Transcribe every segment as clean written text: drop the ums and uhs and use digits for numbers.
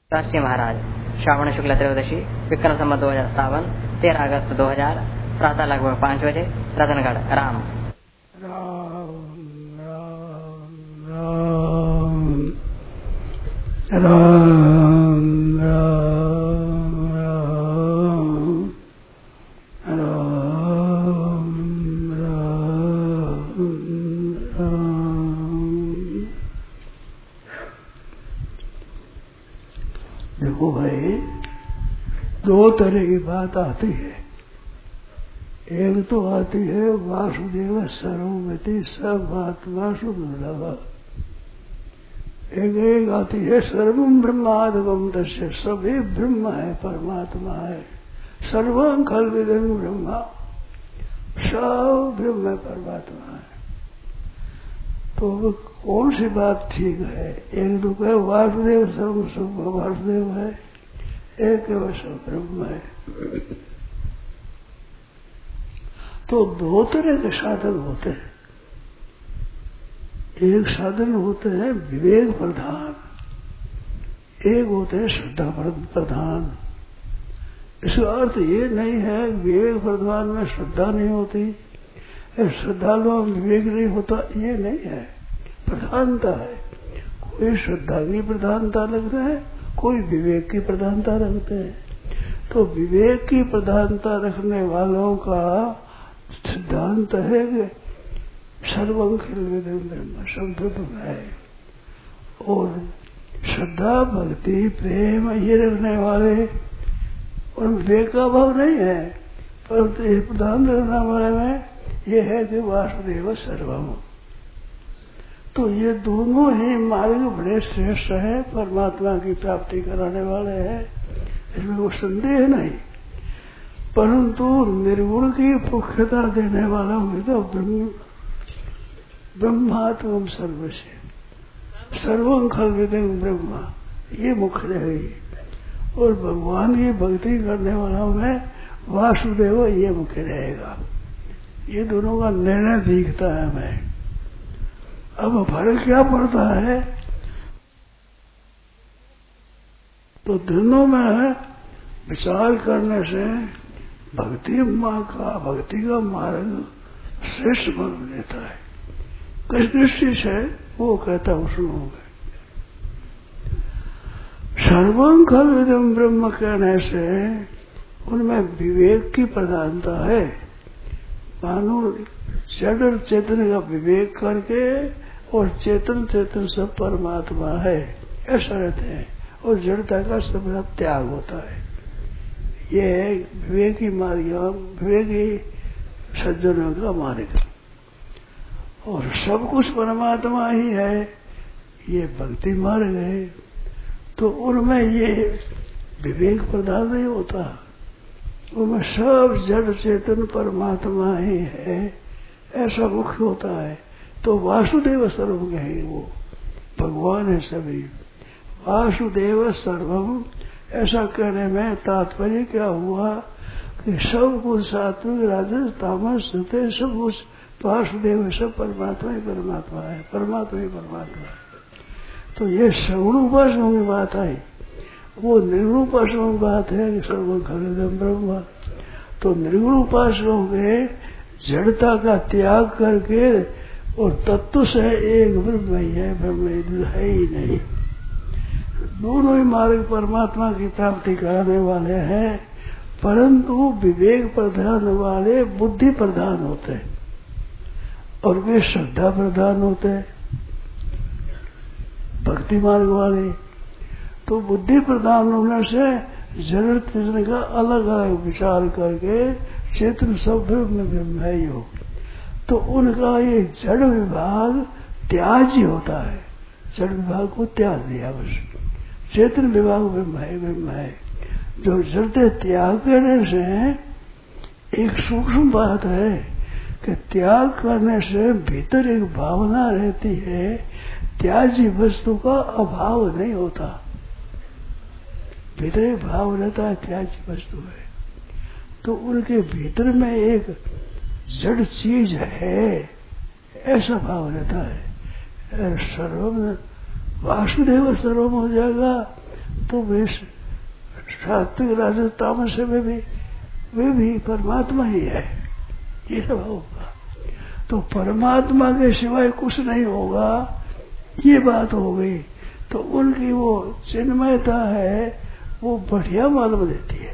राष्ट्रीय महाराज श्रावण शुक्ल त्रयोदशी विक्रम संवत 2057 13 अगस्त 2000 प्रातः लगभग 5 बजे रतनगढ़ राम राम राम राम राम राम। देखो भाई, दो तरह की बात आती है। एक तो आती है वासुदेव सर्वमिति सब आत्मा सुदुर्लभ। एक आती है सर्वम ब्रह्मादवम दस्य, सभी ब्रह्म है, परमात्मा है। सर्वं खल्विदं ब्रह्मा, सब ब्रह्म है, परमात्मा है। तो कौन सी बात ठीक है? एक तो कहे वासुदेव सर्व सब वासुदेव है, एक वह सब ब्रह्म है। तो दो तरह के साधन होते हैं। एक साधन होते हैं विवेक प्रधान, एक होते हैं श्रद्धा प्रधान। इसका अर्थ ये नहीं है विवेक प्रधान में श्रद्धा नहीं होती, श्रद्धालु में विवेक नहीं होता, ये नहीं है। प्रधानता है, कोई श्रद्धा की प्रधानता रखते हैं, कोई विवेक की प्रधानता रखते हैं। तो विवेक की प्रधानता रखने वालों का सिद्धांत है कि सर्वं खल्विदं ब्रह्म, सब ब्रह्म है। और श्रद्धा भक्ति प्रेम ये रखने वाले और विवेक का भाव नहीं है, परंतु ये प्रधान रखने वाले में ये है कि वासुदेव सर्वम। तो ये दोनों ही मार्ग बड़े श्रेष्ठ है, परमात्मा की प्राप्ति कराने वाले हैं, इसमें वो संदेह नहीं। परंतु निर्गुण की मुख्यता देने वाला हुई तो ब्रह्मात्म सर्वस्य सर्वं खल्विदं ब्रह्मा, ये मुख्य रहेगी। और भगवान की भक्ति करने वाला में वासुदेव ये मुख्य रहेगा। ये दोनों का निर्णय दिखता है हमें। अब फर्क क्या पड़ता है? तो दोनों में विचार करने से भक्ति का मार्ग श्रेष्ठ बन लेता है। किस दृष्टि से वो कहता हूं, सुनोगे। सर्वं खल्विदं ब्रह्म कहने से उनमें विवेक की प्रधानता है। मानो जड़ और चेतन का विवेक करके, और चेतन सब परमात्मा है, ऐसा रहते हैं। और जड़ता का सब त्याग होता है। ये विवेकी मार्ग, विवेकी सज्जनों का मार्ग। और सब कुछ परमात्मा ही है, ये भक्ति मार्ग है। तो उनमें ये विवेक प्रधान नहीं होता, उनमें सब जड़ चेतन परमात्मा ही है, ऐसा मुख्य होता है। तो वासुदेव सर्वम कहेंगे, वो भगवान है सभी। वासुदेव सर्वम ऐसा कहने में तात्पर्य क्या हुआ कि सब कुछ सात्विक राजस तामस सत्य सब कुछ वासुदेव है, सब परमात्मा ही परमात्मा है, परमात्मा ही परमात्मा है। तो ये सगुण उपासना की बात आई। वो निर्गुण उपासना की बात है कि सर्वं खल्विदं ब्रह्म। तो निर्गुण उपासना के जड़ता का त्याग करके और तत्व से एक ब्रह्म ही है, ब्रह्म है ही नहीं। दोनों ही मार्ग परमात्मा की प्राप्ति कराने वाले हैं, परंतु विवेक प्रधान वाले बुद्धि प्रधान होते हैं और वे श्रद्धा प्रधान होते हैं, भक्ति मार्ग वाले। तो बुद्धि प्रधान होने से जड़ चेतन का अलग अलग विचार करके चेतन सब ब्रह्म है यो। तो उनका ये जड़ विभाग त्याज्य होता है, जड़ विभाग को त्याग दिया बस। चेतन विभाग ब्रह्म है। जो जड़ त्याग करने से एक सूक्ष्म बात है कि त्याग करने से भीतर एक भावना रहती है, त्याज्य वस्तु का अभाव नहीं होता, भीतर एक भाव रहता है, त्याज्य वस्तु है। तो उनके भीतर में एक जड़ चीज है, ऐसा भाव रहता है। सर्वम वासुदेव सर्वम हो जाएगा तो वे सात्विक राजस तामस से वे भी परमात्मा ही है, ये सब होगा। तो परमात्मा के सिवाय कुछ नहीं होगा, ये बात हो गई। तो उनकी वो चिन्मयता है, वो बढ़िया मालूम देती है।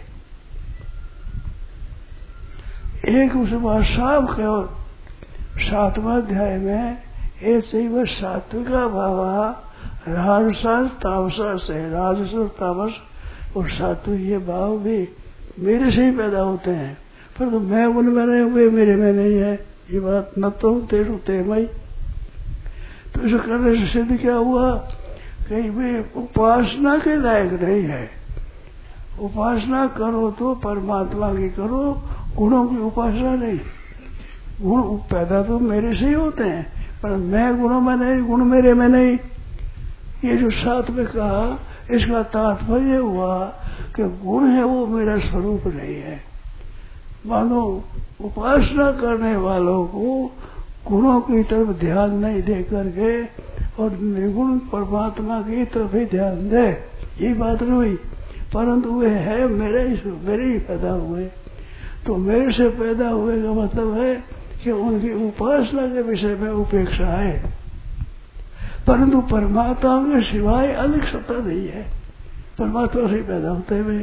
एक उस बात साफ कहो 7वां अध्याय में, ऐसे वह सात्विका भावा राजसास तामसास है। राजस और तामस और सात्विक ये भाव भी मेरे से ही पैदा होते हैं, पर तो मैं उनमें नहीं, वे मेरे में नहीं है। ये बात न तो तेरू तेमई। तो इसे करने से सिद्ध क्या हुआ, कहीं भी उपासना के लायक नहीं है। उपासना करो तो परमात्मा की करो, गुणों की उपासना नहीं। गुण पैदा तो मेरे से ही होते हैं, पर मैं गुणों में नहीं, गुण मेरे में नहीं। ये जो साथ में कहा, इसका तात्पर्य हुआ कि गुण है वो मेरा स्वरूप नहीं है। मानो उपासना करने वालों को गुणों की तरफ ध्यान नहीं दे करके और निर्गुण परमात्मा की तरफ ही ध्यान दे, ये बात नहीं हुई। परंतु वे है मेरे ही पैदा हुए। तो मेरे से पैदा हुए का मतलब है कि उनकी उपासना के विषय में उपेक्षा है, परंतु परमात्मा के सिवाय अलग सत्ता नहीं है। परमात्मा से पैदा होते हुए।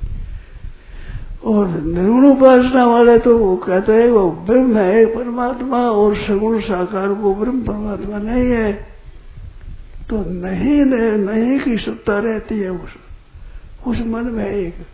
और निर्गुण उपासना वाले तो वो कहते हैं वो ब्रह्म है परमात्मा, और सगुण साकार वो ब्रह्म परमात्मा नहीं है। तो नहीं की सत्ता रहती है उस मन में।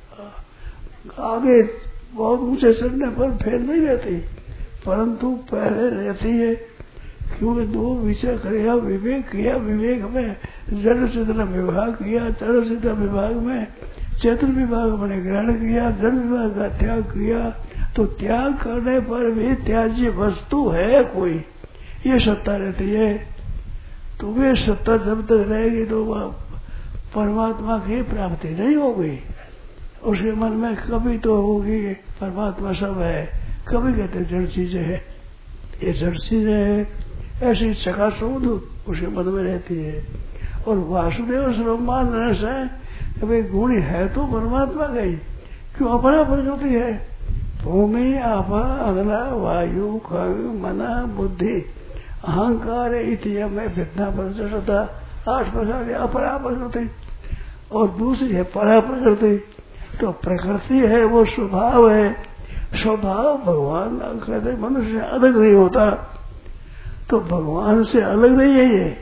एक आगे बहुत ऊंचे चढ़ने पर फेर नहीं रहती, परंतु पहले रहती है, क्योंकि दो विचार किया, विवेक किया। विवेक में जड़ चेतन विभाग किया, जड़ चेतन विभाग में चेतन विभाग मैंने ग्रहण किया, जड़ विभाग का त्याग किया। तो त्याग करने पर भी त्याज्य वस्तु है कोई, ये सत्ता रहती है। तो वे सत्ता जब तक रहेगी तो वह परमात्मा की प्राप्ति नहीं होगी। उसके मन में कभी तो होगी परमात्मा सब है, कभी कहते जड़ चीजें है, ये जड़ चीजें है, ऐसी चकाचौंध उसके मन में रहती है। और वासुदेव सर्वमान रस है, भाई गुण है तो परमात्मा का ही, क्यों अपना प्रकृति है। भूमि आपा अग्नि वायु खग मना बुद्धि अहंकार इतिहास में भिन्ना प्रचता 8 प्रकार की अपरा प्रकृति और दूसरी है परा प्रकृति। तो प्रकृति है वो स्वभाव है, स्वभाव भगवान कहते मनुष्य अलग नहीं होता, तो भगवान से अलग नहीं है।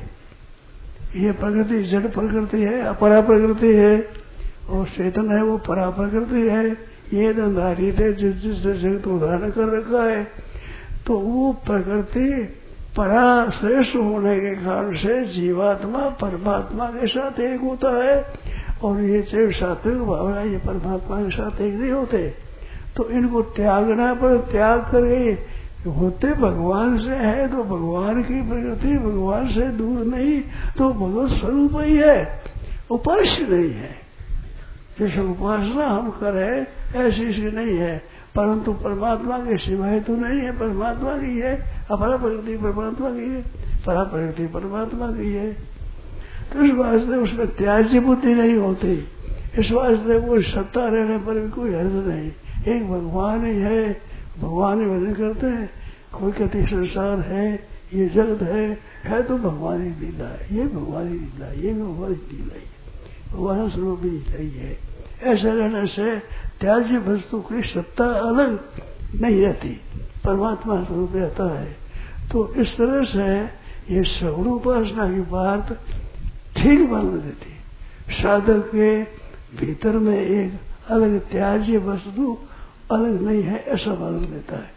ये प्रकृति जड़ प्रकृति है, अपरा प्रकृति है, और चेतन है वो परा प्रकृति है। ये धंधारी थे जिस जगत उदाहरण कर रखा है। तो वो प्रकृति परा श्रेष्ठ होने के कारण से जीवात्मा परमात्मा के साथ एक होता है, और ये जो सात्विक भावना ये परमात्मा के साथ एक नहीं होते। तो इनको त्यागना पर त्याग करके होते भगवान से है, तो भगवान की प्रकृति भगवान से दूर नहीं, तो भगवत स्वरूप ही है, उपास्य नहीं है। जैसे उपासना हम करें ऐसी इसकी नहीं है, परंतु परमात्मा के सिवाय तो नहीं है, परमात्मा की है। अपरा प्रकृति परमात्मा की है, परा प्रकृति परमात्मा की है। तो इस वास्ते उसमें त्याज्य बुद्धि नहीं होती। इस वास्ते वो सत्ता रहने पर भी कोई हर्ज नहीं, एक भगवान ही है, भगवान ही भजन करते हैं। कोई कहते संसार है, ये जगत है तो भगवान ही लीला है, ये भगवान ही लीला है, ये भगवान ही लीला है, भगवान स्वरूप ही सही है। ऐसा रहने से त्याज्य वस्तु की सत्ता अलग नहीं रहती, परमात्मा स्वरूप रहता है। तो इस तरह से ये सगुण उपासना की बात ठीक मालूम देती। साधक के भीतर में एक अलग त्याज्य वस्तु अलग नहीं है, ऐसा मालूम देता है।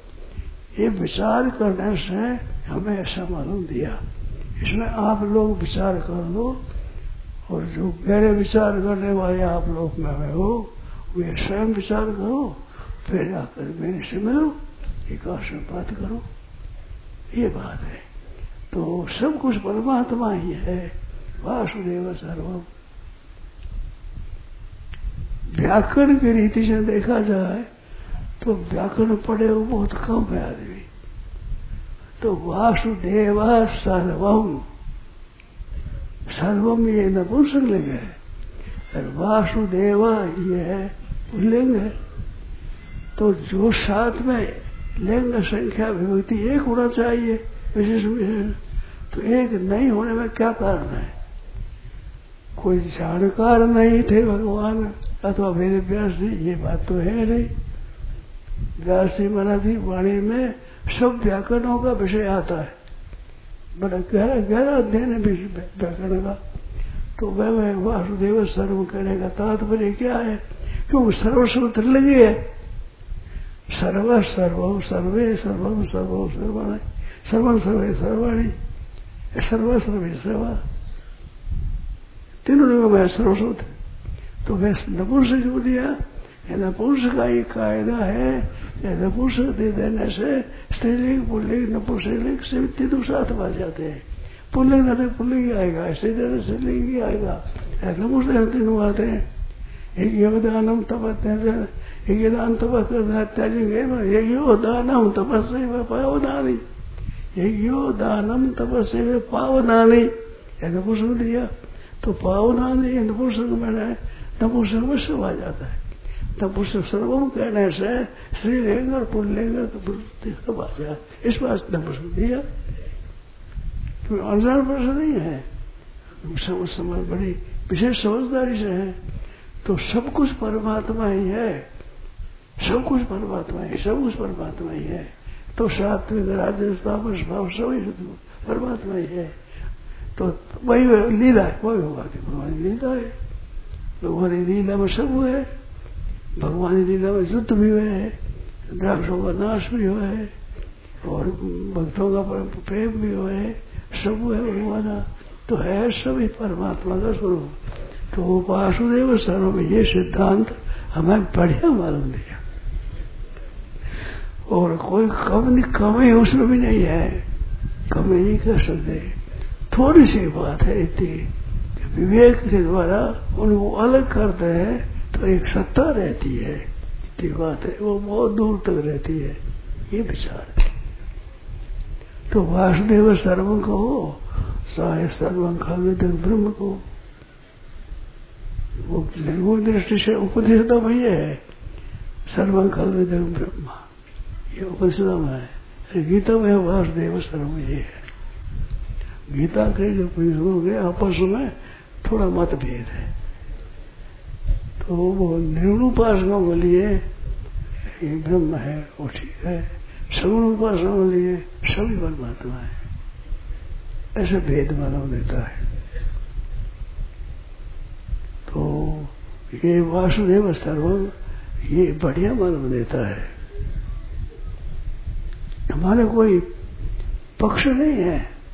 ये विचार करने से हमें ऐसा मालूम दिया। इसमें आप लोग विचार कर लो, और जो गहरे विचार करने वाले आप लोग में हो वे स्वयं विचार करो, फिर आकर मेरे से मिलो, एकाश में बात करो। ये बात है। तो सब कुछ परमात्मा ही है, वासुदेव सर्वम। व्याकरण की रीति से देखा जाए तो व्याकरण पढ़े वो बहुत कम है आदमी। तो वासुदेव सर्वम, सर्वम ये नपुंसक लिंग है, वासुदेव ये है लिंग है, तो जो साथ में लिंग संख्या विभक्ति एक होना चाहिए विशेष विशेष, तो एक नहीं होने में क्या कारण है? कोई जानकार नहीं थे भगवान अथवा वेद व्यास जी, ये बात तो है नहीं। व्यास जी महाराज की वाणी में सब व्याकरणों का विषय आता है, बड़ा गहरा गहरा अध्ययन है व्याकरण का। तो वह वासुदेव सर्व कहने का तात्पर्य क्या है? क्योंकि सर्व सूत्र लगी है, सर्व सर्व सर्वे सर्वम सर्वो सर्वाणी सर्वम सर्वे सर्वाणी सर्व सर्वे सर्वा, तीनों लोगों में सर्व सूत्र। तो वह नपुंसक क्यों दिया? नपुंसक का ये कायदा है, नपुंसक दे देने से स्त्रीलिंग पुल्लिंग नपुंसकलिंग से तीनों साथ आ जाते हैं। पुल्लिंग ना तो पुल्लिंग ही आएगा, स्त्रीलिंग ही आएगा, नपुंसक तीनों आते हैं। एक योगदानम तपस्या, एक दान तपस करना त्याजेंगे, एक योगदानम तपस्या पावनानी, एक योगदानम तपस्या पावनानी, नपुंसक दिया। तो पावनानी नपुंसक में नपुंसक में सब आ जाता है। नपुंसक सर्वम कहने से स्त्रीलिंग और पुल्लिंग सब आ जाए, इस बात नपुंसक दिया। क्योंकि अनजान प्रश्न नहीं है, समझ बड़ी विशेष समझदारी से है। तो सब कुछ परमात्मा ही है, सब कुछ परमात्मा ही, सब कुछ परमात्मा ही है। तो सात्विक राजस तामस भाव सभी परमात्मा ही है। तो वही लीला है, वही होगा कि भगवान की लीला है। भगवान की लीला में सब हुआ है, भगवान की लीला में युद्ध भी हुए है, द्राक्षों का नाश भी हुआ है, और भक्तों का प्रेम भी हुआ है, सब हुआ है भगवान। तो है सभी परमात्मा का स्वरूप। तो वासुदेव सर्व में ये सिद्धांत हमें बढ़िया मालूम दिया, और कोई कमी उसमें भी नहीं है, कमी नहीं कर सकते। थोड़ी सी बात है इतनी, विवेक के द्वारा उनको अलग करते हैं तो एक सत्ता रहती है, इतनी बात है, वो बहुत दूर तक रहती है, ये विचार है। तो वासुदेव सर्वं कहो चाहे सर्वं खलविदं ब्रह्म को, वो दृष्टि से उपनिषद में ये है, सर्वं खलविदं ब्रह्म, ये उपनिषद में है। गीता में वासुदेव सर्वं ये है। गीता के जो पुरुषों के आपस में थोड़ा मतभेद है, तो वो निर्गुण उपासना के लिए ये ब्रह्म है, वो ठीक है। सगुण उपासना के लिए सभी परमात्मा है, ऐसे भेद मालूम देता है। तो ये वासुदेव सर्वम ये बढ़िया मालूम देता है। हमारे कोई पक्ष नहीं है,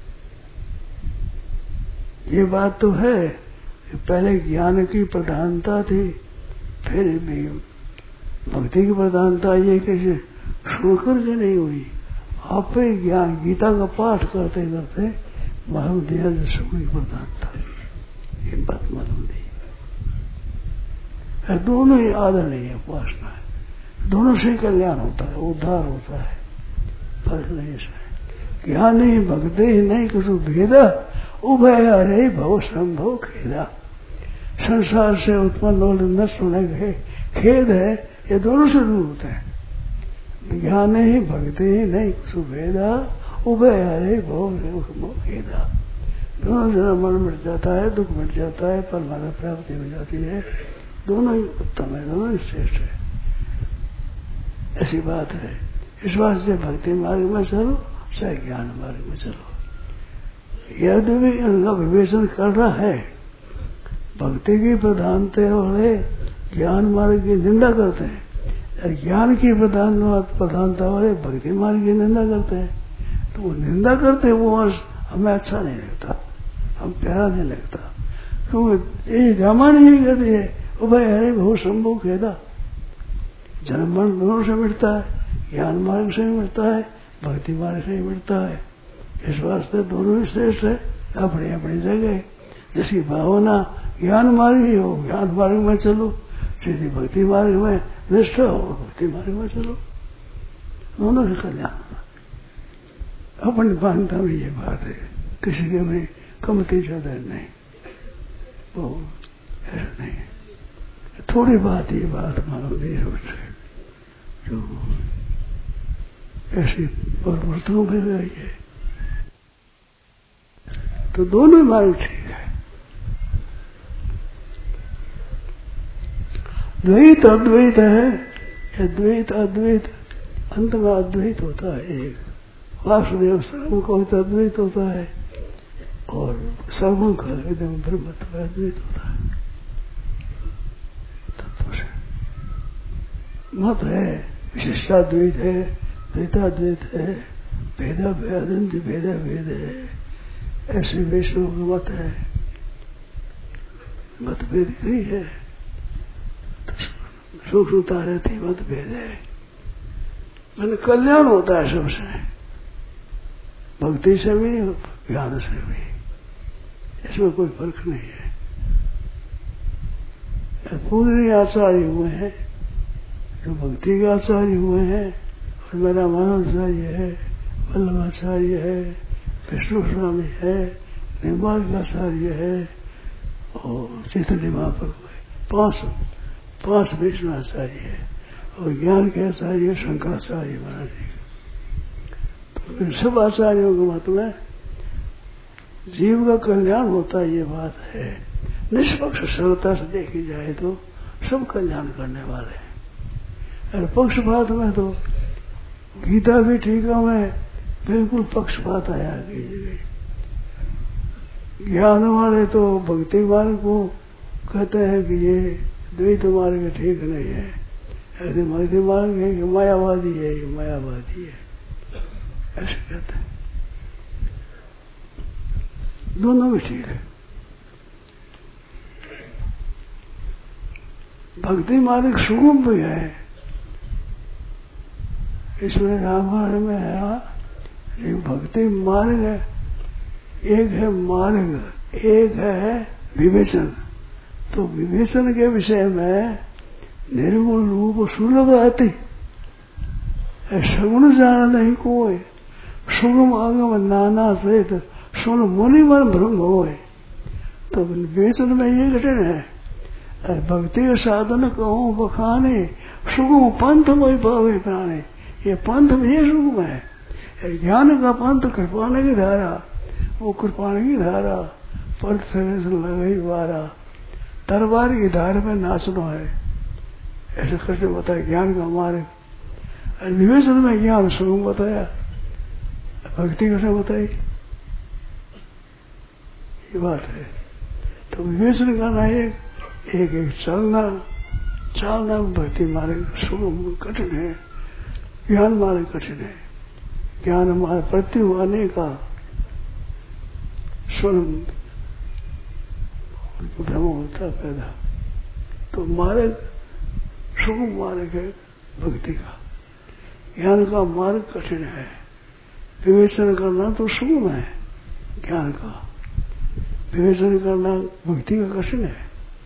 ये बात तो है। पहले ज्ञान की प्रधानता थी, फिर भी भक्ति की प्रधानता ये कैसे सुनकर के नहीं हुई, आप ज्ञान गीता का पाठ करते करते मालूम दिया जो सुख की प्रधानता, ये बात मालूम दी। दोनों ही आदरणीय उपासना है, दोनों से कल्याण होता है, उद्धार होता है, फर्क नहीं है। ज्ञान ही भक्ति ही नहीं कुछ भेदा, उभय हरे भव संभव खेदा। संसार से उत्पन्न और नष्ट होने के खेद है, ये दोनों से दूर होते हैं। ज्ञान ही भक्ति ही नहीं कुछ भेदा, उभय हरे भव संभव खेदा। दोनों से मन मिट जाता है, दुख मिट जाता है, परमात्मा प्राप्ति हो जाती है। दोनों ही उत्तम है, दोनों ही श्रेष्ठ है, ऐसी बात है। इस बात से भक्ति मार्ग में चलो चाहे ज्ञान मार्ग में चलो, यदि भी इनका विवेचन करना है। भक्ति की प्रधानता वाले ज्ञान मार्ग की निंदा करते हैं, और ज्ञान की प्रधानता वाले भक्ति मार्ग की निंदा करते हैं। तो वो निंदा करते हैं, वो हमें अच्छा नहीं लगता, हम प्यारा नहीं लगता। क्योंकि ये रामायण ही कहती है उभय हरे भव संभव खेदा। जन्म मरण दोनों से मिटता है, ज्ञान मार्ग से भी मिटता है, भक्ति मार्ग से भी मिटता है। इस वास्ते दोनों ही श्रेष्ठ है अपनी अपनी जगह। जिसकी भावना ज्ञान मार्ग ही हो, ज्ञान मार्ग में चलो, सीधी भक्ति मार्ग में निष्ठा हो, भक्ति मार्ग में चलो, दोनों से कल्याण। अपनी मानता में ये बात है, किसी के में कमती ज्यादा नहीं, वो ऐसा नहीं है। थोड़ी बात ये बात मानो नहीं सोचे जो ऐसी परिवर्तनों में रही है तो दोनों मार्ग ठीक है। द्वैत अद्वैत है, अद्वैत अद्वैत अंत में अद्वैत होता है एक। वासुदेव सर्वम को अद्वैत होता है और सर्वम का एकदम ब्रह्मत्व अद्वैत होता है। तत्व से मत है, विशिष्टाद्वैत है, द्वैताद्वैत है, भेदा भेदंत भेदा भेद है, ऐसे वैष्णव का मत है। मतभेद नहीं है, सूक्ष्मता रहती मतभेद है, मैंने कल्याण होता है सबसे, भक्ति से भी ज्ञान से भी, इसमें कोई फर्क नहीं है। पूर्णिय आचार्य हुए हैं जो भक्ति के आचार्य हुए हैं, और मेरा मानवाचार्य है, वल्लभाचार्य है, विष्णु स्वामी है, निर्माल आचार्य है और चैतन्य महाप्रभु है। पांच विष्णु आचार्य है और ज्ञान के आचार्य शंकराचार्य महाराज जी। तो इन सब आचार्यों के मत में जीव का कल्याण होता है, ये बात है। निष्पक्ष सरलता से देखी जाए तो सब कल्याण करने वाले हैं। और पक्षपात में तो गीता भी टीका में बिल्कुल पक्षपात आया कि ज्ञान वाले तो भक्ति मार्ग को कहते हैं कि ये द्वैत मार्ग ठीक नहीं है, ऐसे भक्ति मार्ग है कि मायावादी है, ये मायावादी है, ऐसे कहते हैं। दोनों भी ठीक है। भक्ति मार्ग सुगम भी है, इसमें रामायण में है भक्ति मार्ग है, एक है मार्ग, एक है विवेचन। तो विवेचन के विषय में निर्गुण रूप सुलभ आती, सगुण जाना नहीं कोई, सुगम आगम नाना सहित सुन मुनि मन भ्रम होए। तो विवेचन में ये कठिन है। भक्ति के साधन कहूँ बखाने, सुगम पंथ वही पावे प्राणे, ये पंथ में ये सुगम है। ज्ञान का पंथ कृपाने की धारा, वो कृपाने की धारा पंथ से लगे वारा, तरवार की धार में नाचना है, ऐसे करके बताया ज्ञान का मार्ग। विवेचन में ज्ञान सुगम बताया, भक्ति कैसे बताई, ये बात है। तो विवेचन करना एक एक चलना भक्ति मार्ग सुगम कठिन है, ज्ञान मार्ग कठिन है। ज्ञान मार्ग प्रत्यु आने का स्वयं भ्रम होता पैदा, तो मार्ग सुगम मार्ग है भक्ति का। ज्ञान का मार्ग कठिन है, विवेचन करना तो सुगम है ज्ञान का, विवेचन करना भक्ति का कठिन है।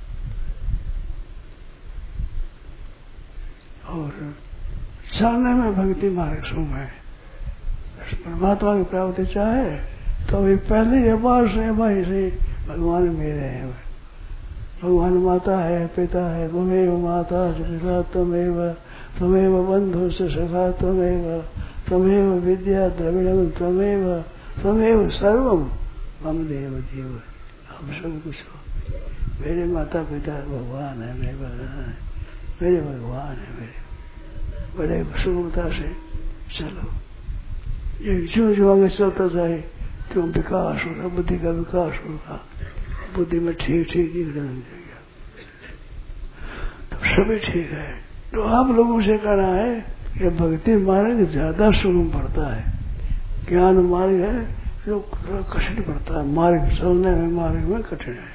और जानने में भक्ति मार्ग सुगम है। परमात्मा की प्राप्ति चाहे तो ये पहले अपार से भाई से भगवान मेरे हैं, भगवान माता है, पिता है, त्वमेव माता पिता त्वमेव बंधु से सखा त्वमेव विद्या द्रविणम त्वमेव सर्वम मम देव जीव। हम सब कुछ हो, मेरे माता पिता भगवान है, मेरे भगवान है, मेरे बड़े सुगमता से चलो। ये जो आगे चलता जाए तो विकास होगा, बुद्धि का विकास होगा, बुद्धि में ठीक लग जाएगा, तो सभी ठीक है। तो आप लोगों से कहना है कि भक्ति मार्ग ज्यादा सुगम पड़ता है, ज्ञान मार्ग है जो कठिन पड़ता है, मार्ग चलने में मार्ग में कठिन है,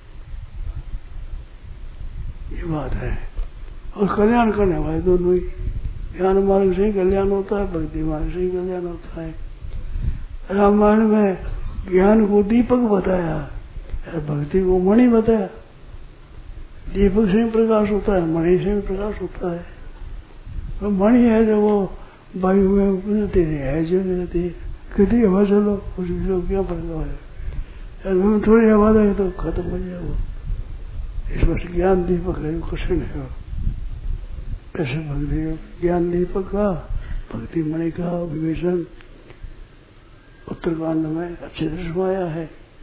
ये बात है। और कल्याण करने वाले दोनों ही, ज्ञान मार्ग से ही कल्याण होता है, भक्ति मार्ग से ही कल्याण होता है। रामायण में ज्ञान को दीपक बताया, भक्ति को मणि बताया। दीपक से भी प्रकाश होता है, मणि से भी प्रकाश होता है। तो मणि है जो वो वायु में उड़ती है, जो रहती है, कितनी हवा चलो कुछ भी लोग क्या प्रकाश है, थोड़ी हवा दे तो खत्म हो जाए वो। इस वर्ष ज्ञान दीपक है, कुछ नहीं हो। ऐसे भक्ति ज्ञान दीपक का, भक्ति मणि का विवेचन उत्तरकांड में अच्छे से समाया है,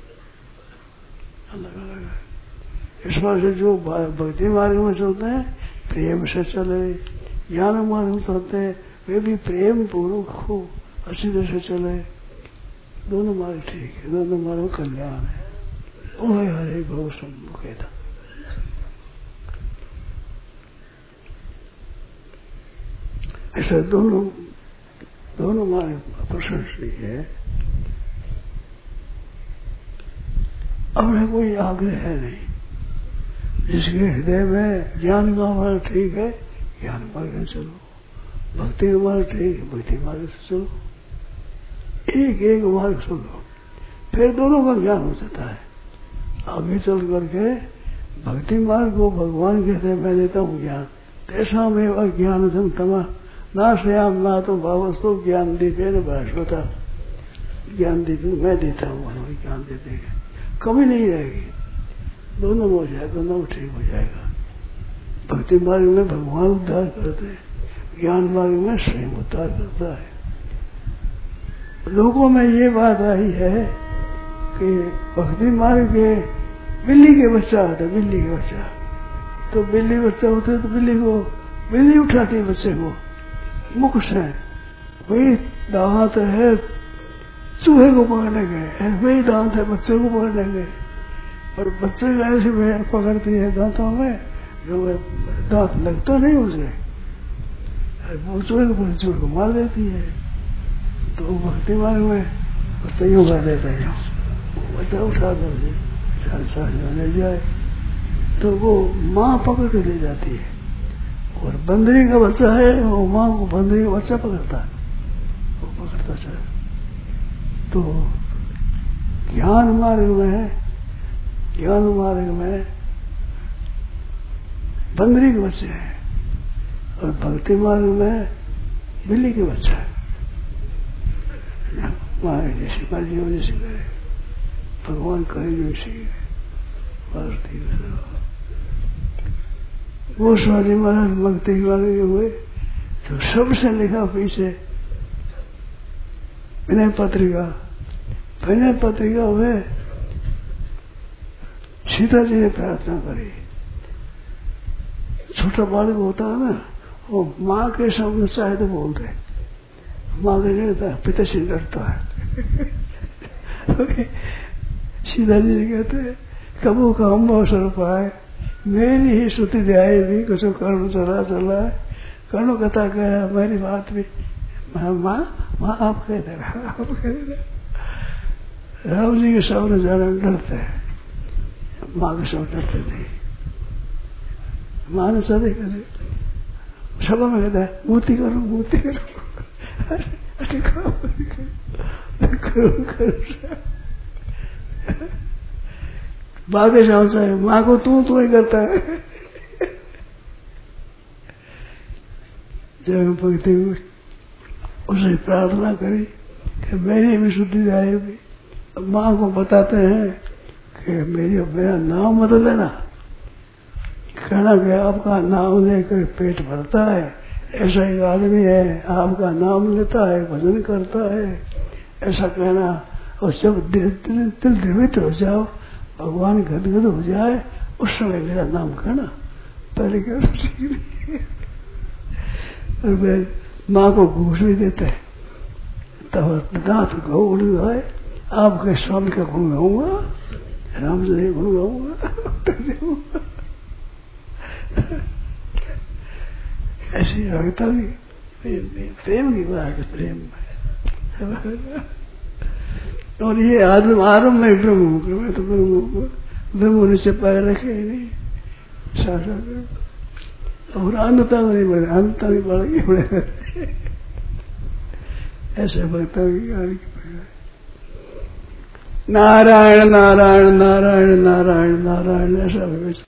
अलग अलग है। इस बार से जो भक्ति मार्ग में चलते हैं प्रेम से चले, ज्ञान मार्ग में चलते हैं वे भी प्रेम पूर्वक खूब अच्छी तरह से चले। दोनों मार्ग ठीक है, दोनों मार्ग कल्याण है। ओ हरे भव सम्मुखेता। ऐसा दोनों मार्ग प्रशंसनीय है। अब कोई आग्रह है नहीं, जिसके हृदय में ज्ञान का मार्ग ठीक है ज्ञान मार्ग में चलो, भक्ति का मार्ग ठीक है भक्ति मार्ग से चलो, एक एक मार्ग सुनो, फिर दोनों का ज्ञान हो जाता है। आगे चल करके भक्ति मार्ग को भगवान कहते हैं मैं देता हूँ ज्ञान, तेषा में ज्ञान तमा नाश्याम ना तो भावस्तु ज्ञान दीपे न भाषवता। ज्ञान दीप मैं देता हूँ, ज्ञान दे देंगे, कमी नहीं रहेगी, दोनों हो जाएगा, दोनों ठीक हो जाएगा। भक्ति मार्ग में भगवान उद्धार करते हैं, ज्ञान मार्ग में स्वयं उद्धार करता है। लोगों में ये बात आई है कि भक्ति मार्ग के बिल्ली के बच्चा होता है, बिल्ली के बच्चा, तो बिल्ली बच्चा होता है तो बिल्ली उठाती है बच्चे को मुख से, वही दांत है चूहे को पकड़ने गए, वही दांत है बच्चे को पकड़ने गए, और बच्चे को ऐसे पकड़ती है दांतों में जो दांत लगता नहीं उसे, वो चूहे को मार देती है। तो भक्ति मार्ग में बच्चा यूं कर देता है, बच्चा उठा कर ले जाए तो वो माँ पकड़ के ले जाती है, और बंदरी का बच्चा है वो माँ को बंदरी का बच्चा पकड़ता है, वो पकड़ता चले। तो ज्ञान मार्ग में बंदरी के बच्चे हैं, और भक्ति मार्ग में बिल्ली के बच्चा है। मारे जैसे मर्जी हो जैसे करे, भगवान करे जो इसी वो स्वामी महाराज भक्ति वाले हुए तो सबसे लिखा पीछे विनय पत्रिका हुए, सीता जी ने प्रार्थना करी। छोटा बालक होता है ना, वो माँ के सामने चाहे तो बोलते, माँ के डरता पिता से डरता है। सीता जी कहते कबू का हम अवसर पाए मेरी ही श्रुति ध्याय भी कुछ कर्ण चला है, कर्ण कथा कह मेरी बात भी माँ आप कह देना। राम जी के सामने जाने डरते हैं, माँ के सामने डरते नहीं। माँ ने सभी कहते सभा में कहता है मूर्ति करो माँ के सामने है, माँ को तू ही करता है। जब भक्ति उसे प्रार्थना करी कि मेरी भी शुद्धि जाएगी। माँ को बताते हैं कि मेरा नाम मत लेना, कहना कि आपका नाम लेकर पेट भरता है, ऐसा एक आदमी है आपका नाम लेता है भजन करता है, ऐसा कहना। और जब दिल द्रवित हो जाओ, भगवान गदगद हो जाए, उस समय मेरा नाम कहना। पहले क्या माँ को घूस भी देते हैं, तब दांत उड़ जाए, आपके स्वामी का गुण गाऊंगा, राम जी गुण गाऊंगा। ऐसी भक्ता भी प्रेम की बात है, प्रेम। और ये आरम्भ में ब्रह्म तो ब्रह्म होने से पैर रखे ही नहीं, और अंधता नहीं बढ़े, अंधता नहीं बढ़ेगी। ऐसे भक्ता की नारायण नारायण नारायण नारायण नारायण ऐसा